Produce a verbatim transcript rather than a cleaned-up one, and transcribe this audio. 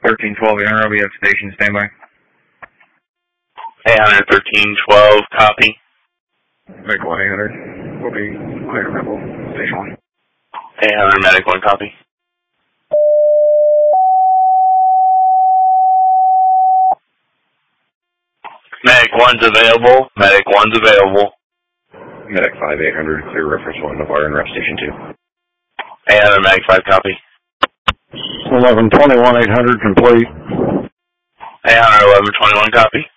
thirteen twelve, Aaron, we have station standby. eight hundred, thirteen twelve, copy. Medic one, eight hundred. We'll be clear rebel, station one. eight hundred, medic one, copy. Medic one's available. Medic one's available. Medic five, eight hundred, clear reference one to fire and rep station two. eight hundred, medic five, copy. eleven twenty-one, eight hundred, complete. eight hundred, eleven twenty-one, copy.